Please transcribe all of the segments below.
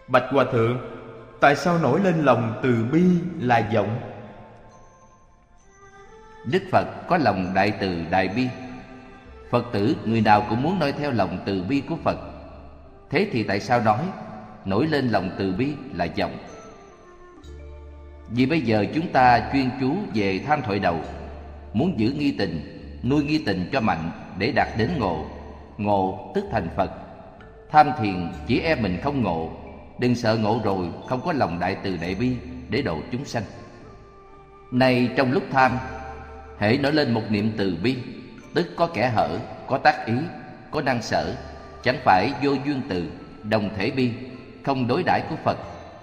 Bạch Hòa Thượng, tại sao nổi lên lòng từ bi là vọng? Đức Phật có lòng đại từ đại bi. Phật tử người nào cũng muốn noi theo lòng từ bi của Phật. Thế thì tại sao nói nổi lên lòng từ bi là vọng? Vì bây giờ chúng ta chuyên chú về tham thoại đầu, muốn giữ nghi tình, nuôi nghi tình cho mạnh để đạt đến ngộ. Ngộ tức thành Phật. Tham thiền chỉ e mình không ngộ, đừng sợ ngộ rồi không có lòng đại từ đại bi để độ chúng sanh. Này trong lúc tham, hễ nổi lên một niệm từ bi, tức có kẽ hở, có tác ý, có năng sở, chẳng phải vô duyên từ, đồng thể bi, không đối đãi của Phật.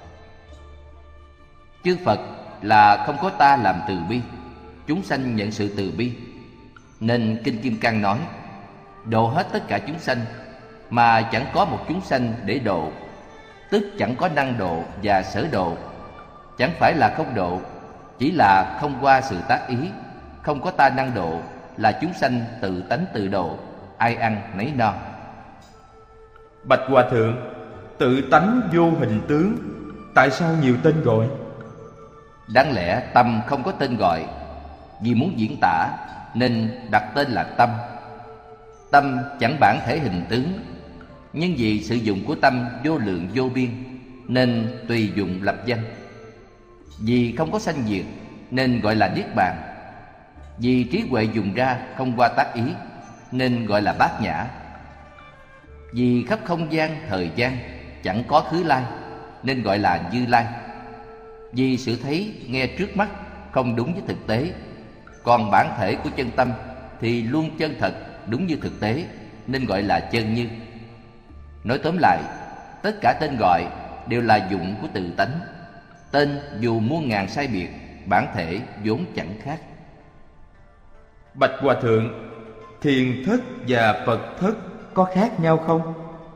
Chư Phật là không có ta làm từ bi, chúng sanh nhận sự từ bi. Nên Kinh Kim Cang nói, độ hết tất cả chúng sanh, mà chẳng có một chúng sanh để độ, tức chẳng có năng độ và sở độ. Chẳng phải là không độ, chỉ là không qua sự tác ý, không có ta năng độ, là chúng sanh tự tánh tự độ, ai ăn nấy no. Bạch Hòa Thượng, tự tánh vô hình tướng, tại sao nhiều tên gọi? Đáng lẽ tâm không có tên gọi, vì muốn diễn tả nên đặt tên là tâm. Tâm chẳng bản thể hình tướng, nhưng vì sự dụng của tâm vô lượng vô biên nên tùy dụng lập danh. Vì không có sanh diệt nên gọi là niết bàn. Vì trí huệ dùng ra không qua tác ý nên gọi là bát nhã. Vì khắp không gian thời gian chẳng có khứ lai nên gọi là Như Lai. Vì sự thấy nghe trước mắt không đúng với thực tế, còn bản thể của chân tâm thì luôn chân thật đúng như thực tế nên gọi là chân như. Nói tóm lại, tất cả tên gọi đều là dụng của tự tánh. Tên dù muôn ngàn sai biệt, bản thể vốn chẳng khác. Bạch Hòa Thượng, thiền thất và Phật thất có khác nhau không?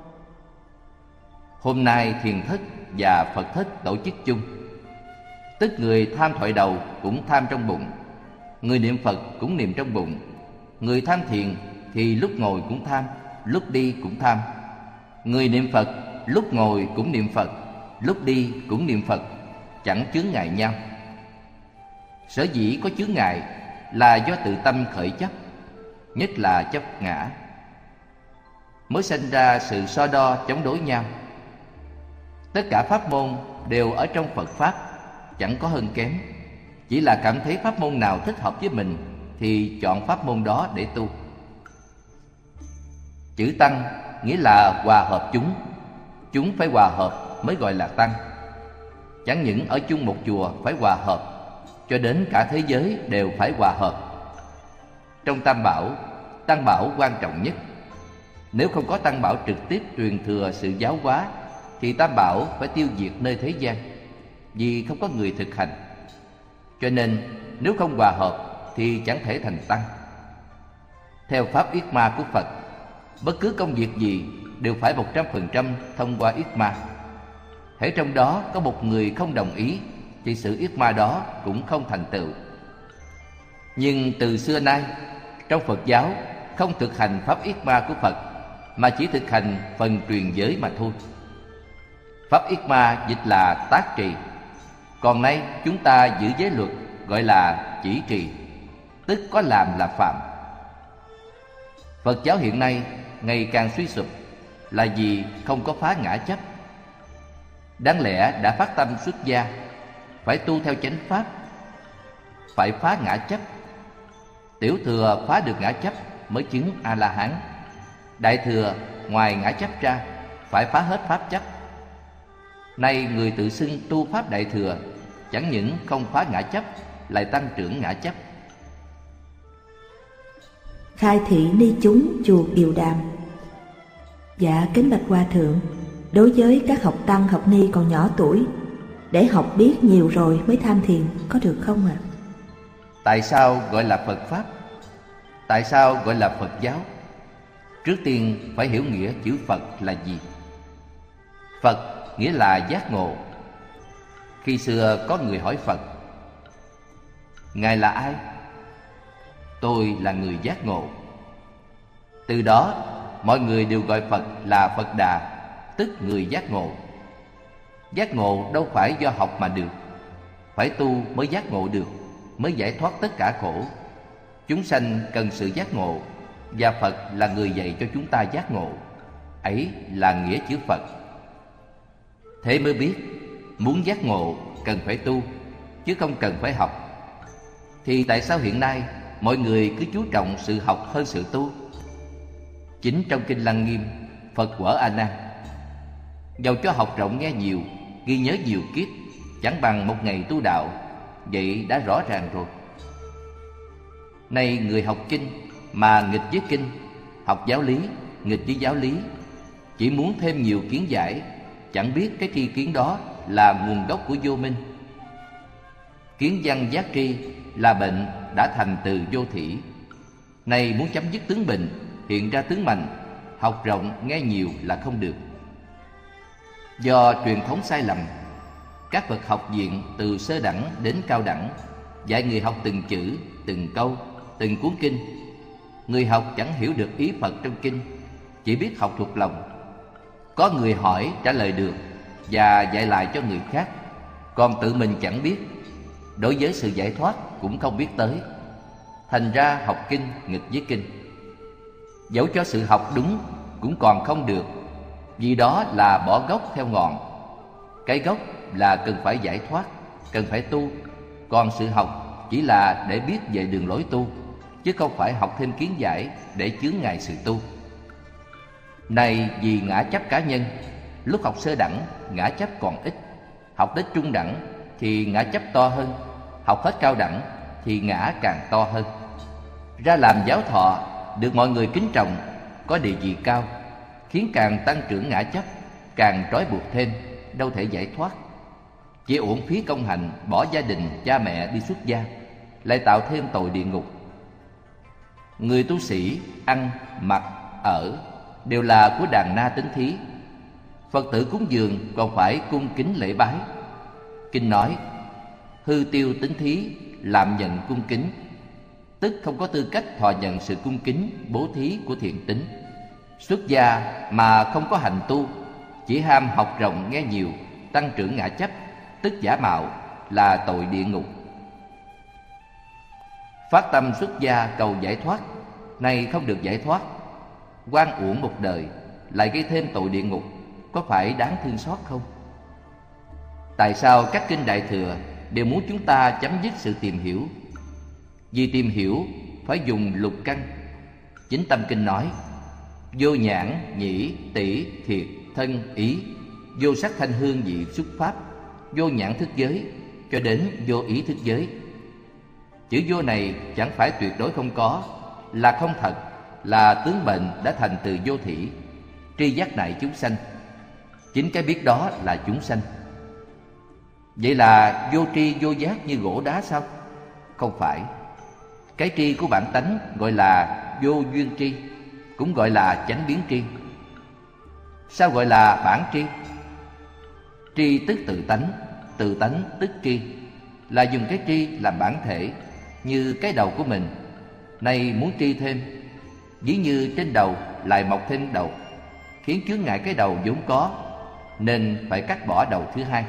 Hôm nay thiền thất và Phật thất tổ chức chung. Tức người tham thoại đầu cũng tham trong bụng, người niệm Phật cũng niệm trong bụng. Người tham thiền thì lúc ngồi cũng tham, lúc đi cũng tham. Người niệm Phật lúc ngồi cũng niệm Phật, lúc đi cũng niệm Phật, chẳng chướng ngại nhau. Sở dĩ có chướng ngại là do tự tâm khởi chấp, nhất là chấp ngã, mới sanh ra sự so đo chống đối nhau. Tất cả pháp môn đều ở trong Phật Pháp, chẳng có hơn kém. Chỉ là cảm thấy pháp môn nào thích hợp với mình thì chọn pháp môn đó để tu. Chữ tăng nghĩa là hòa hợp chúng. Chúng phải hòa hợp mới gọi là tăng. Chẳng những ở chung một chùa phải hòa hợp, cho đến cả thế giới đều phải hòa hợp. Trong Tam Bảo, Tăng Bảo quan trọng nhất. Nếu không có Tăng Bảo trực tiếp truyền thừa sự giáo hóa thì Tam Bảo phải tiêu diệt nơi thế gian, vì không có người thực hành. Cho nên nếu không hòa hợp thì chẳng thể thành Tăng. Theo pháp yết ma của Phật, bất cứ công việc gì đều phải 100% thông qua yết ma. Hễ trong đó có một người không đồng ý thì sự yết ma đó cũng không thành tựu. Nhưng từ xưa nay, trong Phật giáo không thực hành pháp yết ma của Phật, mà chỉ thực hành phần truyền giới mà thôi. Pháp yết ma dịch là tác trì. Còn nay chúng ta giữ giới luật gọi là chỉ trì, tức có làm là phạm. Phật giáo hiện nay ngày càng suy sụp là vì không có phá ngã chấp. Đáng lẽ đã phát tâm xuất gia, phải tu theo chánh pháp, phải phá ngã chấp. Tiểu thừa phá được ngã chấp mới chứng A-la-hán. Đại thừa ngoài ngã chấp ra phải phá hết pháp chấp. Nay người tự xưng tu pháp đại thừa, chẳng những không phá ngã chấp, lại tăng trưởng ngã chấp. Khai thị ni chúng chùa Kiều Đàm. Dạ kính bạch Hòa Thượng, đối với các học tăng học ni còn nhỏ tuổi, để học biết nhiều rồi mới tham thiền, có được không ạ? Tại sao gọi là Phật Pháp? Tại sao gọi là Phật giáo? Trước tiên phải hiểu nghĩa chữ Phật là gì. Phật nghĩa là giác ngộ. Khi xưa có người hỏi Phật: Ngài là ai? Tôi là người giác ngộ. Từ đó mọi người đều gọi Phật là Phật Đà, tức người giác ngộ. Giác ngộ đâu phải do học mà được. Phải tu mới giác ngộ được, mới giải thoát tất cả khổ. Chúng sanh cần sự giác ngộ, và Phật là người dạy cho chúng ta giác ngộ. Ấy là nghĩa chữ Phật. Thế mới biết, muốn giác ngộ cần phải tu, chứ không cần phải học. Thì tại sao hiện nay mọi người cứ chú trọng sự học hơn sự tu? Chính trong Kinh Lăng Nghiêm, Phật quở A Nan: dầu cho học rộng nghe nhiều, ghi nhớ nhiều kiếp, chẳng bằng một ngày tu đạo. Vậy đã rõ ràng rồi. Nay người học kinh mà nghịch với kinh, học giáo lý nghịch với giáo lý, chỉ muốn thêm nhiều kiến giải, chẳng biết cái tri kiến đó là nguồn gốc của vô minh. Kiến văn giác tri là bệnh đã thành từ vô thỉ. Nay muốn chấm dứt tướng bệnh, hiện ra tướng mạnh, học rộng nghe nhiều là không được. Do truyền thống sai lầm, các bậc học viện từ sơ đẳng đến cao đẳng dạy người học từng chữ, từng câu, từng cuốn kinh. Người học chẳng hiểu được ý Phật trong kinh, chỉ biết học thuộc lòng. Có người hỏi trả lời được và dạy lại cho người khác, còn tự mình chẳng biết. Đối với sự giải thoát cũng không biết tới. Thành ra học kinh nghịch với kinh. Dẫu cho sự học đúng cũng còn không được, vì đó là bỏ gốc theo ngọn. Cái gốc là cần phải giải thoát, cần phải tu. Còn sự học chỉ là để biết về đường lối tu, chứ không phải học thêm kiến giải để chướng ngại sự tu. Này vì ngã chấp cá nhân, lúc học sơ đẳng ngã chấp còn ít, học đến trung đẳng thì ngã chấp to hơn, học hết cao đẳng thì ngã càng to hơn. Ra làm giáo thọ được mọi người kính trọng, có địa vị cao, khiến càng tăng trưởng ngã chấp, càng trói buộc thêm, đâu thể giải thoát. Chỉ uổng phí công hành, bỏ gia đình, cha mẹ đi xuất gia, lại tạo thêm tội địa ngục. Người tu sĩ ăn, mặc, ở đều là của đàn na tính thí. Phật tử cúng dường còn phải cung kính lễ bái. Kinh nói: hư tiêu tính thí, làm nhận cung kính, tức không có tư cách thọ nhận sự cung kính bố thí của thiện tín. Xuất gia mà không có hành tu, chỉ ham học rộng nghe nhiều, tăng trưởng ngã chấp, tức giả mạo, là tội địa ngục. Phát tâm xuất gia cầu giải thoát, nay không được giải thoát, oan uổng một đời, lại gây thêm tội địa ngục, có phải đáng thương xót không? Tại sao các kinh Đại Thừa đều muốn chúng ta chấm dứt sự tìm hiểu? Vì tìm hiểu phải dùng lục căn. Chính Tâm Kinh nói: vô nhãn, nhĩ, tỷ, thiệt, thân, ý, vô sắc thanh hương vị xuất pháp, vô nhãn thức giới, cho đến vô ý thức giới. Chữ vô này chẳng phải tuyệt đối không có, là không thật, là tướng bệnh đã thành từ vô thỉ, tri giác nại chúng sanh. Chính cái biết đó là chúng sanh. Vậy là vô tri vô giác như gỗ đá sao? Không phải. Cái tri của bản tánh gọi là vô duyên tri, cũng gọi là chánh biến tri. Sao gọi là bản tri? Tri tức tự tánh tức tri, là dùng cái tri làm bản thể, như cái đầu của mình. Nay muốn tri thêm, ví như trên đầu lại mọc thêm đầu, khiến chướng ngại cái đầu vốn có, nên phải cắt bỏ đầu thứ hai.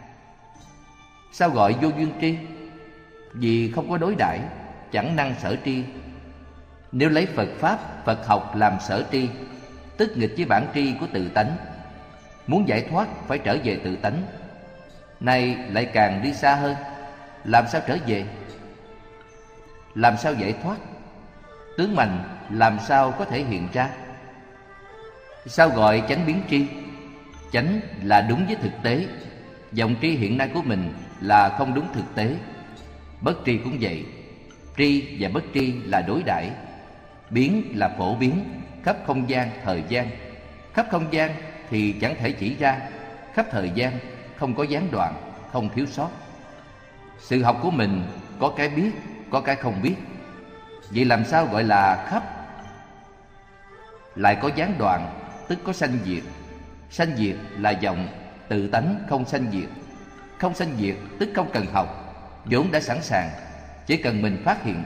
Sao gọi vô duyên tri? Vì không có đối đãi, chẳng năng sở tri. Nếu lấy Phật Pháp, Phật học làm sở tri, tức nghịch với bản tri của tự tánh. Muốn giải thoát phải trở về tự tánh. Nay lại càng đi xa hơn. Làm sao trở về? Làm sao giải thoát? Tướng mạnh làm sao có thể hiện ra? Sao gọi chánh biến tri? Chánh là đúng với thực tế. Dòng tri hiện nay của mình là không đúng thực tế. Bất tri cũng vậy. Tri và bất tri là đối đãi. Biến là phổ biến, khắp không gian, thời gian. Khắp không gian thì chẳng thể chỉ ra, khắp thời gian không có gián đoạn, không thiếu sót. Sự học của mình có cái biết, có cái không biết. Vậy làm sao gọi là khắp? Lại có gián đoạn, tức có sanh diệt. Sanh diệt là vọng, tự tánh không sanh diệt. Không sanh diệt tức không cần học, vốn đã sẵn sàng, chỉ cần mình phát hiện.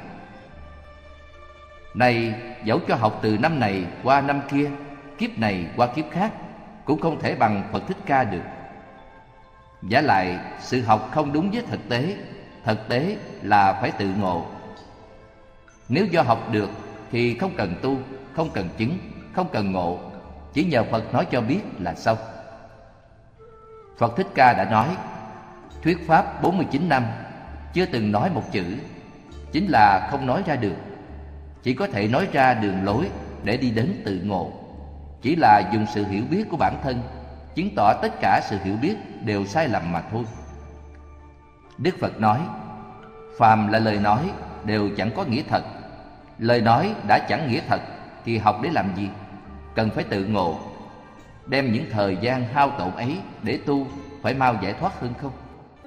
Này dẫu cho học từ năm này qua năm kia, kiếp này qua kiếp khác, cũng không thể bằng Phật Thích Ca được. Vả lại sự học không đúng với thực tế là phải tự ngộ. Nếu do học được thì không cần tu, không cần chứng, không cần ngộ, chỉ nhờ Phật nói cho biết là xong. Phật Thích Ca đã nói, thuyết pháp 49 năm chưa từng nói một chữ, chính là không nói ra được. Chỉ có thể nói ra đường lối để đi đến tự ngộ. Chỉ là dùng sự hiểu biết của bản thân chứng tỏ tất cả sự hiểu biết đều sai lầm mà thôi. Đức Phật nói, phàm là lời nói đều chẳng có nghĩa thật. Lời nói đã chẳng nghĩa thật thì học để làm gì? Cần phải tự ngộ. Đem những thời gian hao tổn ấy để tu phải mau giải thoát hơn không?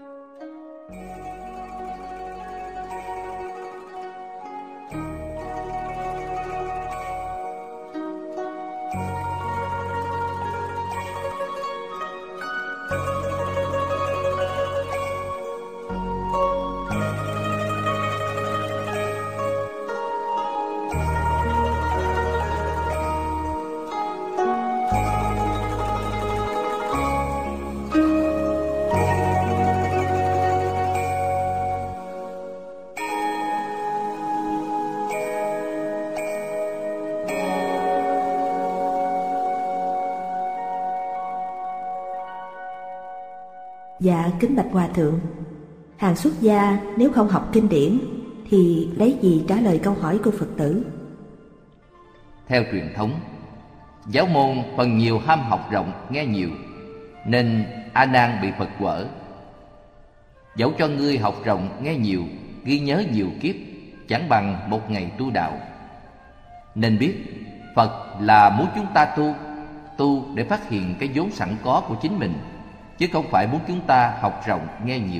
Dạ kính bạch Hòa Thượng, hàng xuất gia nếu không học kinh điển thì lấy gì trả lời câu hỏi của Phật tử? Theo truyền thống, giáo môn phần nhiều ham học rộng nghe nhiều, nên A Nan bị Phật quở. Dẫu cho ngươi học rộng nghe nhiều, ghi nhớ nhiều kiếp, chẳng bằng một ngày tu đạo. Nên biết Phật là muốn chúng ta tu để phát hiện cái vốn sẵn có của chính mình, chứ không phải muốn chúng ta học rộng nghe nhiều.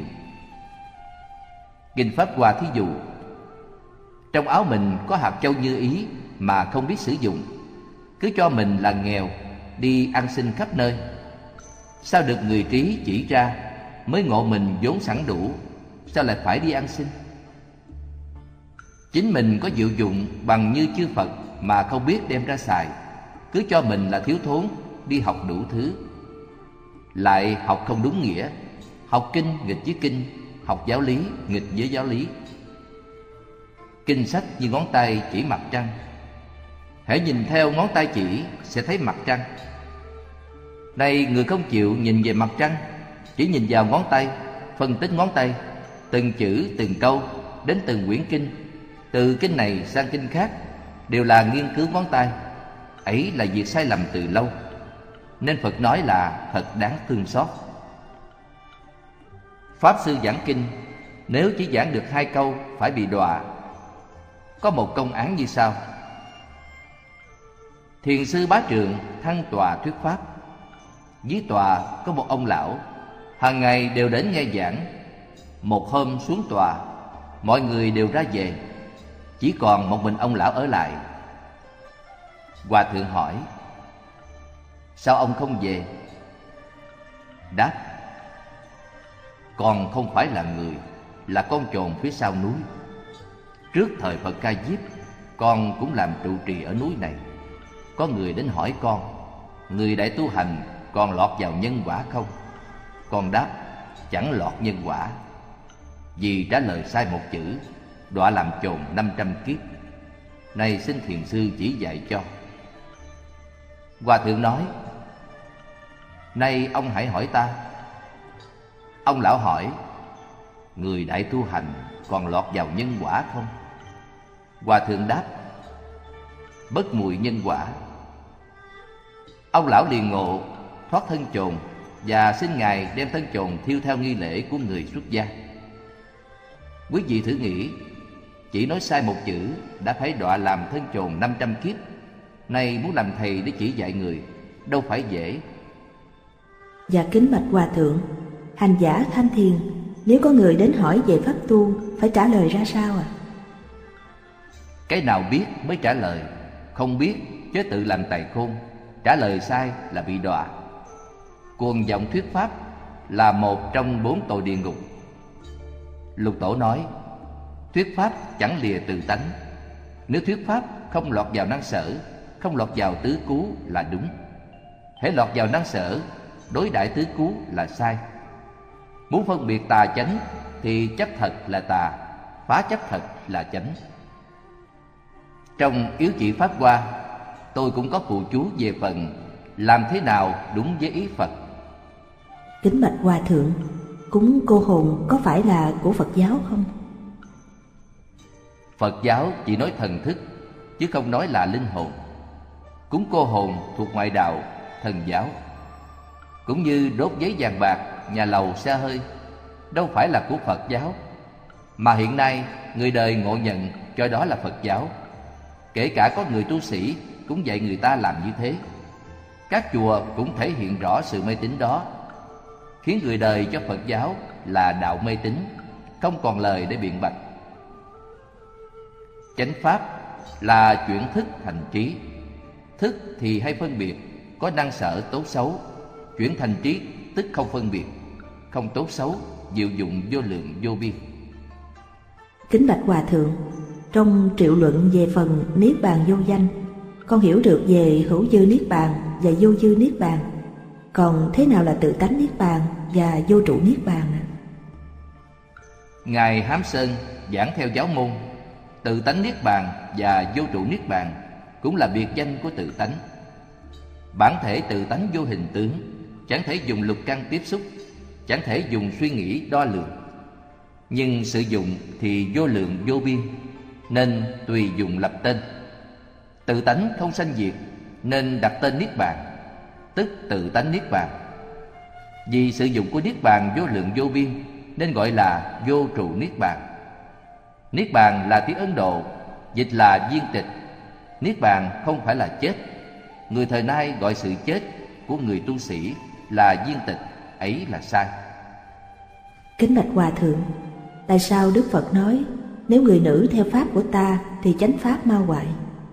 Kinh Pháp Hoa thí dụ, trong áo mình có hạt châu như ý mà không biết sử dụng, cứ cho mình là nghèo, đi ăn xin khắp nơi. Sao được người trí chỉ ra, mới ngộ mình vốn sẵn đủ, sao lại phải đi ăn xin? Chính mình có diệu dụng bằng như chư Phật mà không biết đem ra xài, cứ cho mình là thiếu thốn, đi học đủ thứ. Lại học không đúng nghĩa, học kinh nghịch với kinh, học giáo lý nghịch với giáo lý. Kinh sách như ngón tay chỉ mặt trăng, hãy nhìn theo ngón tay chỉ sẽ thấy mặt trăng. Nay người không chịu nhìn về mặt trăng, chỉ nhìn vào ngón tay, phân tích ngón tay, từng chữ từng câu, đến từng quyển kinh, từ kinh này sang kinh khác, đều là nghiên cứu ngón tay. Ấy là việc sai lầm từ lâu, nên Phật nói là thật đáng thương xót. Pháp sư giảng kinh, nếu chỉ giảng được 2 câu phải bị đọa. Có một công án như sau: Thiền sư Bá Trượng thăng tòa thuyết pháp. Dưới tòa có một ông lão, hàng ngày đều đến nghe giảng. Một hôm xuống tòa, mọi người đều ra về, chỉ còn một mình ông lão ở lại. Hòa thượng hỏi: Sao ông không về? Đáp: Con không phải là người, là con chồn phía sau núi. Trước thời Phật Ca Diếp, con cũng làm trụ trì ở núi này. Có người đến hỏi con: Người đại tu hành còn lọt vào nhân quả không? Con đáp: Chẳng lọt nhân quả. Vì trả lời sai một chữ, đọa làm chồn 500 kiếp. Nay xin thiền sư chỉ dạy cho. Hòa thượng nói: Nay ông hãy hỏi ta. Ông lão hỏi: Người đại tu hành còn lọt vào nhân quả không? Hòa thượng đáp: Bất mùi nhân quả. Ông lão liền ngộ, thoát thân chồn và xin Ngài đem thân chồn thiêu theo nghi lễ của người xuất gia. Quý vị thử nghĩ, chỉ nói sai một chữ đã phải đọa làm thân chồn 500 kiếp. Nay muốn làm thầy để chỉ dạy người, đâu phải dễ. Dạ kính bạch Hòa Thượng, hành giả tham thiền, nếu có người đến hỏi về pháp tu, phải trả lời ra sao ạ? Cái nào biết mới trả lời, không biết chớ tự làm tài khôn. Trả lời sai là bị đọa. Cuồng vọng thuyết pháp là một trong 4 tội địa ngục. Lục Tổ nói: Thuyết pháp chẳng lìa từ tánh. Nếu thuyết pháp không lọt vào năng sở, không lọt vào tứ cú là đúng. Hễ lọt vào năng sở, đối đãi tứ cú là sai. Muốn phân biệt tà chánh thì chấp thật là tà, phá chấp thật là chánh. Trong Yếu Chỉ Pháp Hoa, tôi cũng có phụ chú về phần làm thế nào đúng với ý Phật. Kính bạch Hòa Thượng, cúng cô hồn có phải là của Phật giáo không? Phật giáo chỉ nói thần thức, chứ không nói là linh hồn. Cúng cô hồn thuộc ngoại đạo, thần giáo. Cũng như đốt giấy vàng bạc, nhà lầu xe hơi, đâu phải là của Phật giáo, mà hiện nay người đời ngộ nhận cho đó là Phật giáo. Kể cả có người tu sĩ cũng dạy người ta làm như thế. Các chùa cũng thể hiện rõ sự mê tín đó, khiến người đời cho Phật giáo là đạo mê tín, không còn lời để biện bạch. Chánh pháp là chuyển thức thành trí. Thức thì hay phân biệt, có năng sở tốt xấu. Chuyển thành trí tức không phân biệt, không tốt xấu, diệu dụng vô lượng vô biên. Kính bạch Hòa Thượng, trong triệu luận về phần Niết Bàn vô danh, con hiểu được về hữu dư Niết Bàn và vô dư Niết Bàn. Còn thế nào là tự tánh Niết Bàn và vô trụ Niết Bàn? Ngài Hám Sơn giảng theo giáo môn, tự tánh Niết Bàn và vô trụ Niết Bàn cũng là biệt danh của tự tánh. Bản thể tự tánh vô hình tướng, chẳng thể dùng lục căn tiếp xúc, chẳng thể dùng suy nghĩ đo lường. Nhưng sử dụng thì vô lượng vô biên, nên tùy dùng lập tên. Tự tánh không sanh diệt, nên đặt tên Niết Bàn, tức tự tánh Niết Bàn. Vì sử dụng của Niết Bàn vô lượng vô biên, nên gọi là vô trụ Niết Bàn. Niết Bàn là tiếng Ấn Độ, dịch là viên tịch. Niết Bàn không phải là chết. Người thời nay gọi sự chết của người tu sĩ là viên tịch, ấy là sai. Kính bạch Hòa Thượng, tại sao Đức Phật nói nếu người nữ theo pháp của ta thì chánh pháp mau hoại?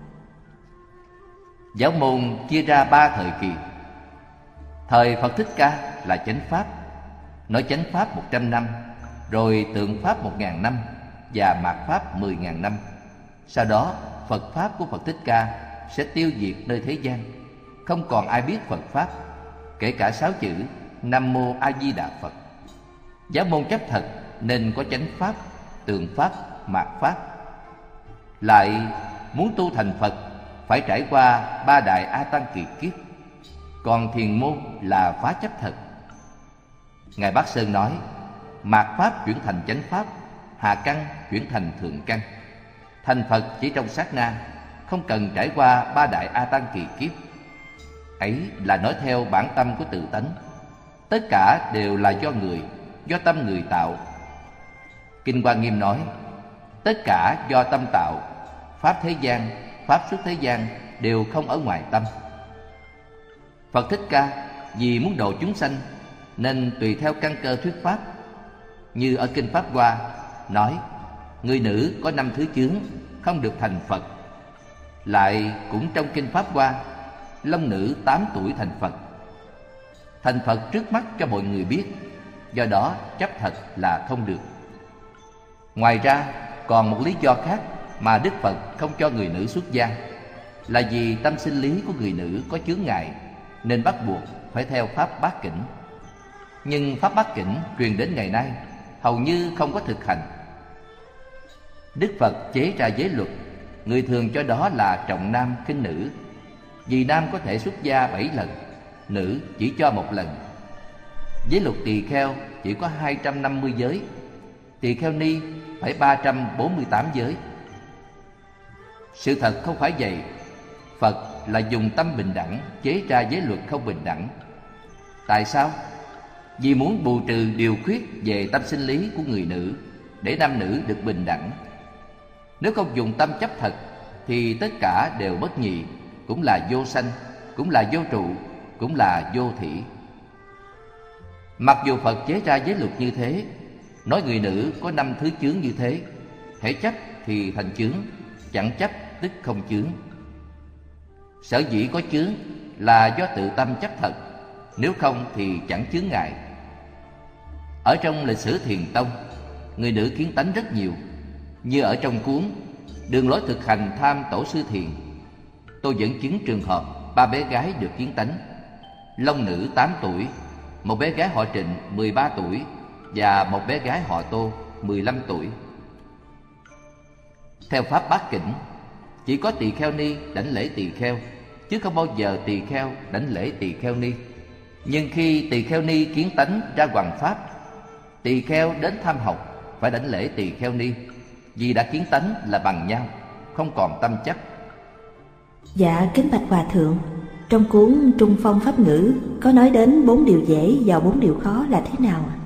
Giáo môn chia ra 3 thời kỳ. Thời Phật Thích Ca là chánh pháp, nói chánh pháp 100 năm, rồi tượng pháp 1000 năm và mạt pháp 10.000 năm. Sau đó Phật pháp của Phật Thích Ca sẽ tiêu diệt nơi thế gian, không còn ai biết Phật pháp, kể cả 6 chữ Nam Mô A Di Đà Phật. Giáo môn chấp thật nên có chánh pháp, tượng pháp, mạt pháp. Lại muốn tu thành Phật phải trải qua 3 đại A Tăng kỳ kiếp. Còn thiền môn là phá chấp thật. Ngài Bát Sơn nói, mạt pháp chuyển thành chánh pháp, hạ căn chuyển thành thượng căn. Thành Phật chỉ trong sát na, không cần trải qua 3 đại A Tăng kỳ kiếp. Ấy là nói theo bản tâm của tự tánh. Tất cả đều là do người, do tâm người tạo. Kinh Hoa Nghiêm nói, tất cả do tâm tạo. Pháp thế gian, pháp xuất thế gian đều không ở ngoài tâm. Phật Thích Ca vì muốn độ chúng sanh nên tùy theo căn cơ thuyết pháp. Như ở Kinh Pháp Hoa nói, người nữ có 5 thứ chướng, không được thành Phật. Lại cũng trong Kinh Pháp Hoa, long nữ 8 tuổi thành Phật. Thành Phật trước mắt cho mọi người biết, do đó chấp thật là không được. Ngoài ra còn một lý do khác mà Đức Phật không cho người nữ xuất gia, là vì tâm sinh lý của người nữ có chướng ngại, nên bắt buộc phải theo pháp bát kỉnh. Nhưng pháp bát kỉnh truyền đến ngày nay hầu như không có thực hành. Đức Phật chế ra giới luật, người thường cho đó là trọng nam khinh nữ. Vì nam có thể xuất gia 7 lần, nữ chỉ cho 1 lần. Giới luật tỳ kheo chỉ có 250 giới, tỳ kheo ni phải 348 giới. Sự thật không phải vậy. Phật là dùng tâm bình đẳng chế ra giới luật không bình đẳng. Tại sao? Vì muốn bù trừ điều khuyết về tâm sinh lý của người nữ, để nam nữ được bình đẳng. Nếu không dùng tâm chấp thật thì tất cả đều bất nhị, cũng là vô sanh, cũng là vô trụ, cũng là vô thỉ. Mặc dù Phật chế ra giới luật như thế, nói người nữ có 5 thứ chướng như thế, hễ chấp thì thành chướng, chẳng chấp tức không chướng. Sở dĩ có chướng là do tự tâm chấp thật, nếu không thì chẳng chướng ngại. Ở trong lịch sử Thiền Tông, người nữ kiến tánh rất nhiều. Như ở trong cuốn Đường lối thực hành tham tổ sư thiền, tôi dẫn chứng trường hợp 3 bé gái được kiến tánh. Long nữ 8 tuổi, một bé gái họ Trịnh 13 tuổi và một bé gái họ Tô 15 tuổi. Theo pháp Bát Kỉnh, chỉ có tỳ kheo ni đảnh lễ tỳ kheo, chứ không bao giờ tỳ kheo đảnh lễ tỳ kheo ni. Nhưng khi tỳ kheo ni kiến tánh ra hoằng pháp, tỳ kheo đến tham học phải đảnh lễ tỳ kheo ni, vì đã kiến tánh là bằng nhau, không còn tâm chấp. Dạ kính bạch Hòa Thượng, trong cuốn Trung Phong Pháp Ngữ có nói đến 4 điều dễ và 4 điều khó là thế nào ạ?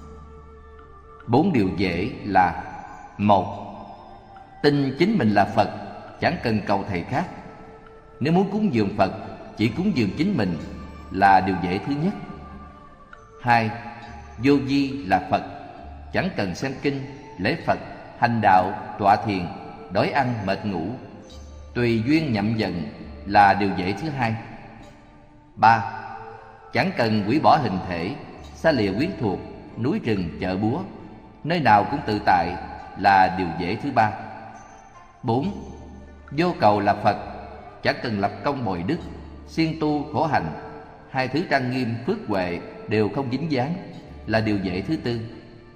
4 điều dễ là: 1. Tin chính mình là Phật, chẳng cần cầu thầy khác. Nếu muốn cúng dường Phật, chỉ cúng dường chính mình là điều dễ thứ nhất. 2. Vô vi là Phật, chẳng cần xem kinh, lễ Phật, hành đạo, tọa thiền, đói ăn mệt ngủ, tùy duyên nhậm dần là điều dễ thứ hai. 3. Chẳng cần hủy bỏ hình thể, xa lìa quyến thuộc, núi rừng chợ búa, nơi nào cũng tự tại là điều dễ thứ ba. 4. Vô cầu là Phật, chẳng cần lập công bồi đức, siêng tu khổ hành, hai thứ trang nghiêm phước huệ đều không dính dáng là điều dễ thứ tư.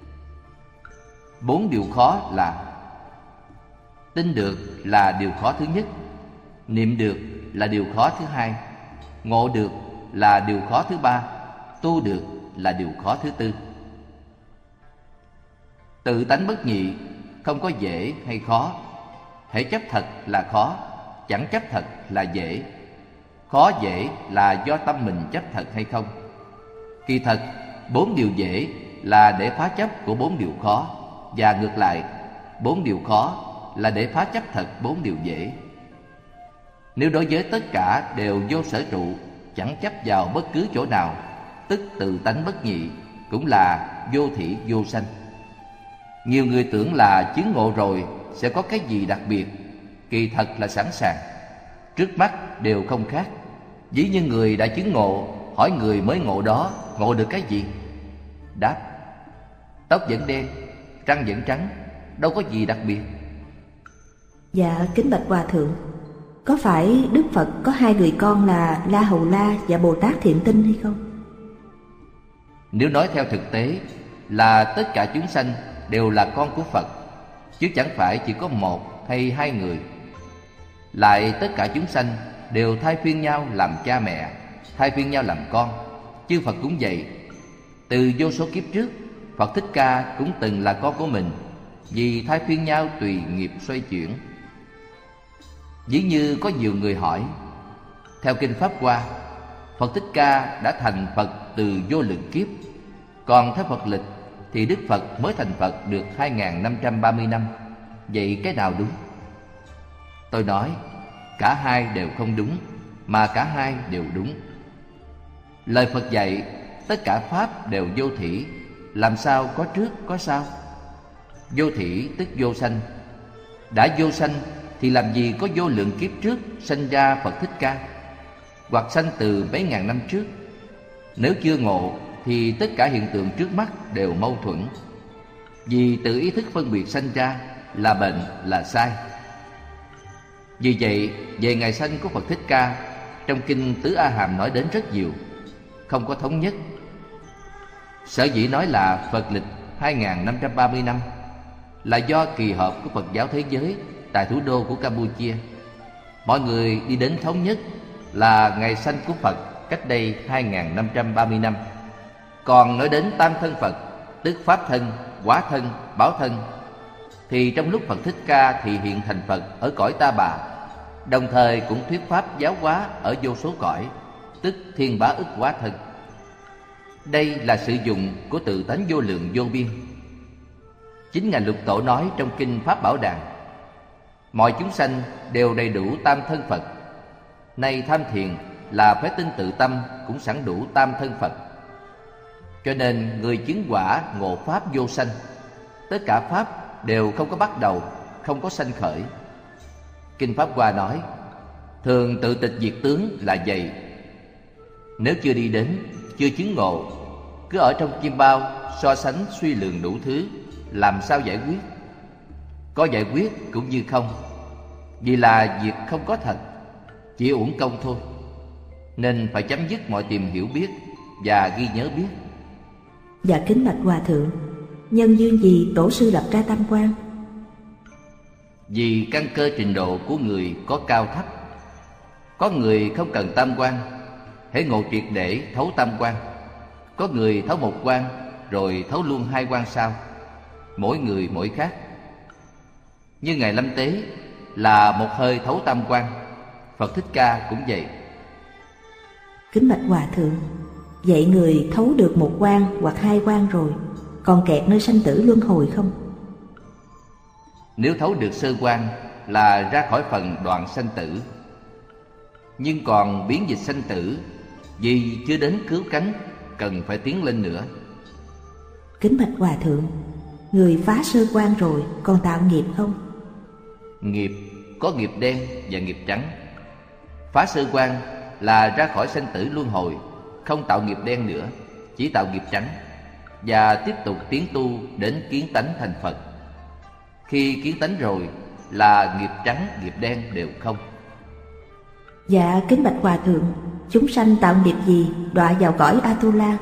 4 điều khó là: tin được là điều khó thứ nhất, niệm được là điều khó thứ hai, ngộ được là điều khó thứ ba, tu được là điều khó thứ tư. Tự tánh bất nhị, không có dễ hay khó. Hễ chấp thật là khó, chẳng chấp thật là dễ. Khó dễ là do tâm mình chấp thật hay không. Kỳ thật, 4 điều dễ là để phá chấp của 4 điều khó, và ngược lại, 4 điều khó là để phá chấp thật 4 điều dễ. Nếu đối với tất cả đều vô sở trụ, chẳng chấp vào bất cứ chỗ nào, tức tự tánh bất nhị, cũng là vô thỉ vô sanh. Nhiều người tưởng là chứng ngộ rồi sẽ có cái gì đặc biệt, kỳ thật là sẵn sàng. Trước mắt đều không khác. Ví như người đã chứng ngộ, hỏi người mới ngộ đó ngộ được cái gì? Đáp: tóc vẫn đen, răng vẫn trắng, đâu có gì đặc biệt. Dạ kính bạch Hòa Thượng, có phải Đức Phật có 2 người con là La Hầu La và Bồ Tát Thiện Tinh hay không? Nếu nói theo thực tế là tất cả chúng sanh đều là con của Phật, chứ chẳng phải chỉ có 1 hay 2 người. Lại tất cả chúng sanh đều thay phiên nhau làm cha mẹ, thay phiên nhau làm con. Chư Phật cũng vậy. Từ vô số kiếp trước, Phật Thích Ca cũng từng là con của mình, vì thay phiên nhau tùy nghiệp xoay chuyển. Ví như có nhiều người hỏi, theo Kinh Pháp Hoa, Phật Thích Ca đã thành Phật từ vô lượng kiếp, còn theo Phật lịch thì Đức Phật mới thành Phật được 2.530 năm. Vậy cái nào đúng? Tôi nói, cả hai đều không đúng, mà cả hai đều đúng. Lời Phật dạy, tất cả Pháp đều vô thỉ, làm sao có trước có sau? Vô thỉ tức vô sanh. Đã vô sanh thì làm gì có vô lượng kiếp trước sanh ra Phật Thích Ca, hoặc sanh từ mấy ngàn năm trước. Nếu chưa ngộ thì tất cả hiện tượng trước mắt đều mâu thuẫn, vì tự ý thức phân biệt sanh ra là bệnh là sai. Vì vậy, về ngày sanh của Phật Thích Ca, trong Kinh Tứ A Hàm nói đến rất nhiều, không có thống nhất. Sở dĩ nói là Phật lịch 2.530 năm là do kỳ họp của Phật giáo thế giới tại thủ đô của Campuchia. Mọi người đi đến thống nhất là ngày sanh của Phật cách đây 2.530 năm. Còn nói đến tam thân Phật, tức Pháp thân, Hóa thân, Bảo thân, thì trong lúc Phật Thích Ca thì hiện thành Phật ở cõi Ta Bà, đồng thời cũng thuyết pháp giáo hóa ở vô số cõi, tức thiên bá ức hóa thân. Đây là sử dụng của tự tánh vô lượng vô biên. Chính ngài Lục Tổ nói trong Kinh Pháp Bảo Đàn, mọi chúng sanh đều đầy đủ tam thân Phật. Nay tham thiền là phải tin tự tâm cũng sẵn đủ tam thân Phật. Cho nên người chứng quả ngộ pháp vô sanh, tất cả pháp đều không có bắt đầu, không có sanh khởi. Kinh Pháp Hoa nói, thường tự tịch diệt tướng là vậy. Nếu chưa đi đến, chưa chứng ngộ, cứ ở trong kim bao so sánh suy lượng đủ thứ, làm sao giải quyết? Có giải quyết cũng như không, vì là việc không có thật, chỉ uổng công thôi. Nên phải chấm dứt mọi tìm hiểu biết và ghi nhớ biết. Dạ kính bạch Hòa Thượng, nhân duyên gì tổ sư lập ra tam quan? Vì căn cơ trình độ của người có cao thấp. Có người không cần tam quan, hễ ngộ triệt để thấu tam quan. Có người thấu một quan rồi thấu luôn hai quan sau. Mỗi người mỗi khác. Như Ngài Lâm Tế là một hơi thấu tam quan, Phật Thích Ca cũng vậy. Kính bạch Hòa Thượng, vậy người thấu được một quan hoặc hai quan rồi, còn kẹt nơi sanh tử luân hồi không? Nếu thấu được sơ quan là ra khỏi phần đoạn sanh tử. Nhưng còn biến dịch sanh tử, vì chưa đến cứu cánh, cần phải tiến lên nữa. Kính bạch Hòa Thượng, người phá sơ quan rồi còn tạo nghiệp không? Nghiệp có nghiệp đen và nghiệp trắng. Phá sơ quan là ra khỏi sanh tử luân hồi, không tạo nghiệp đen nữa, chỉ tạo nghiệp trắng, và tiếp tục tiến tu đến kiến tánh thành Phật. Khi kiến tánh rồi là nghiệp trắng, nghiệp đen đều không. Dạ kính bạch Hòa Thượng, chúng sanh tạo nghiệp gì đọa vào cõi Atula?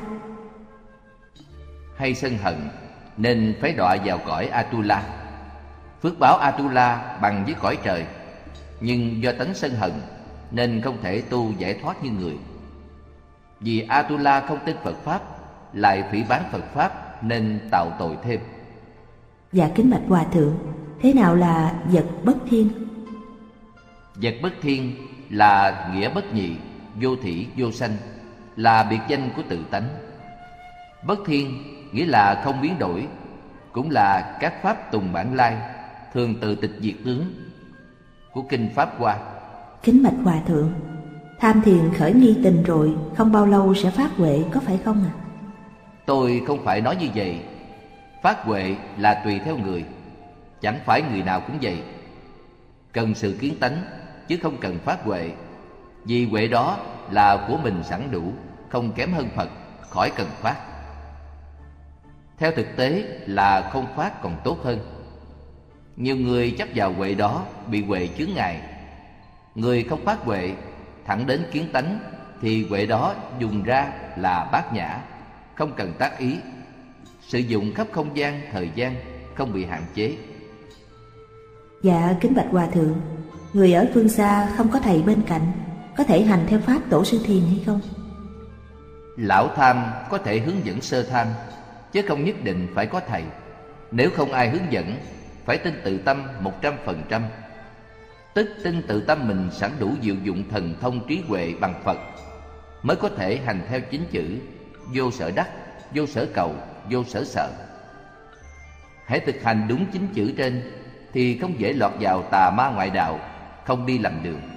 Hay sân hận nên phải đọa vào cõi Atula. Phước báo Atula bằng với cõi trời, nhưng do tánh sân hận nên không thể tu giải thoát như người. Vì Atula không tin Phật Pháp, lại phỉ báng Phật Pháp nên tạo tội thêm. Dạ kính bạch Hòa Thượng, thế nào là vật bất thiên? Vật bất thiên là nghĩa bất nhị, vô thỉ vô sanh, là biệt danh của tự tánh. Bất thiên nghĩa là không biến đổi, cũng là các pháp tùng bản lai, thường tự tịch diệt tướng của Kinh Pháp Hoa. Kính bạch Hòa Thượng, tham thiền khởi nghi tình rồi không bao lâu sẽ phát huệ, có phải không ạ? Tôi không phải nói như vậy. Phát huệ là tùy theo người, chẳng phải người nào cũng vậy. Cần sự kiến tánh chứ không cần phát huệ, vì huệ đó là của mình sẵn đủ, không kém hơn Phật, khỏi cần phát. Theo thực tế là không phát còn tốt hơn. Nhiều người chấp vào huệ đó bị huệ chướng ngại. Người không phát huệ thẳng đến kiến tánh thì huệ đó dùng ra là bát nhã, không cần tác ý, sử dụng khắp không gian, thời gian, không bị hạn chế. Dạ kính bạch Hòa Thượng, người ở phương xa không có thầy bên cạnh, có thể hành theo pháp tổ sư thiền hay không? Lão tham có thể hướng dẫn sơ tham, chứ không nhất định phải có thầy. Nếu không ai hướng dẫn, phải tin tự tâm 100%. Tức tin tự tâm mình sẵn đủ diệu dụng thần thông trí huệ bằng Phật, mới có thể hành theo chính chữ vô sở đắc, vô sở cầu, vô sở sợ. Hãy thực hành đúng chính chữ trên thì không dễ lọt vào tà ma ngoại đạo, không đi lầm đường.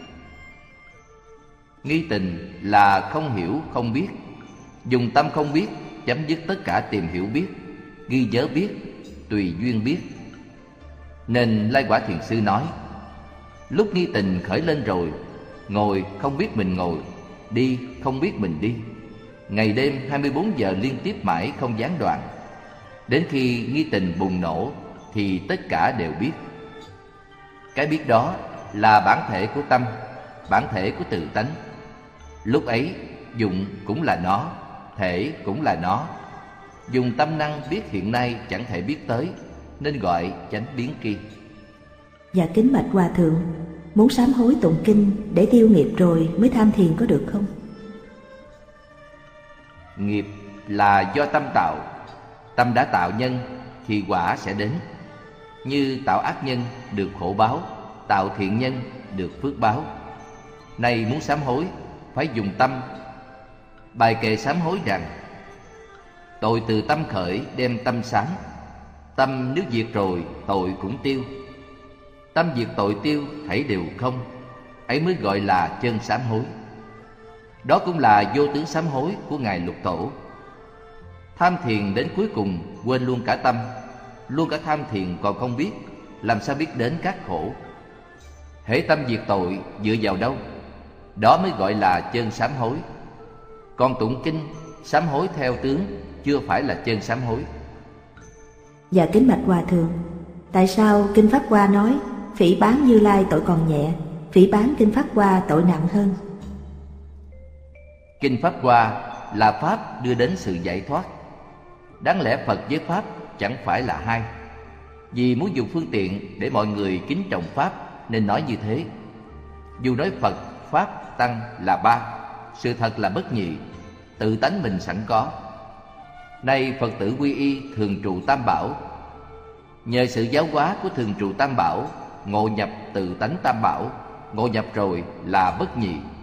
Nghi tình là không hiểu, không biết. Dùng tâm không biết, chấm dứt tất cả tìm hiểu biết, ghi nhớ biết, tùy duyên biết. Nên Lai Quả Thiền Sư nói, lúc nghi tình khởi lên rồi, ngồi không biết mình ngồi, đi không biết mình đi, ngày đêm 24 giờ liên tiếp mãi không gián đoạn. Đến khi nghi tình bùng nổ thì tất cả đều biết. Cái biết đó là bản thể của tâm, bản thể của tự tánh. Lúc ấy dụng cũng là nó, thể cũng là nó. Dùng tâm năng biết hiện nay chẳng thể biết tới, nên gọi chánh biến tri. Dạ kính bạch Hòa Thượng, muốn sám hối tụng kinh để tiêu nghiệp rồi mới tham thiền có được không? Nghiệp là do tâm tạo. Tâm đã tạo nhân thì quả sẽ đến. Như tạo ác nhân được khổ báo, tạo thiện nhân được phước báo. Này muốn sám hối phải dùng tâm. Bài kệ sám hối rằng, tội từ tâm khởi đem tâm sám. Tâm nếu diệt rồi tội cũng tiêu. Tâm diệt tội tiêu thảy đều không. Ấy mới gọi là chân sám hối. Đó cũng là vô tướng sám hối của Ngài Lục Tổ. Tham thiền đến cuối cùng quên luôn cả tâm, luôn cả tham thiền còn không biết, làm sao biết đến các khổ. Hễ tâm diệt tội dựa vào đâu? Đó mới gọi là chân sám hối. Còn tụng kinh sám hối theo tướng chưa phải là chân sám hối. Dạ kính bạch Hòa Thượng, tại sao Kinh Pháp Hoa nói phỉ báng Như Lai tội còn nhẹ, phỉ báng Kinh Pháp Hoa tội nặng hơn? Kinh Pháp Hoa là pháp đưa đến sự giải thoát. Đáng lẽ Phật với Pháp chẳng phải là hai. Vì muốn dùng phương tiện để mọi người kính trọng Pháp nên nói như thế. Dù nói Phật, Pháp, Tăng là ba, sự thật là bất nhị, tự tánh mình sẵn có. Nay Phật tử quy y thường trụ Tam Bảo, nhờ sự giáo hóa của thường trụ Tam Bảo, ngộ nhập tự tánh Tam Bảo, ngộ nhập rồi là bất nhị.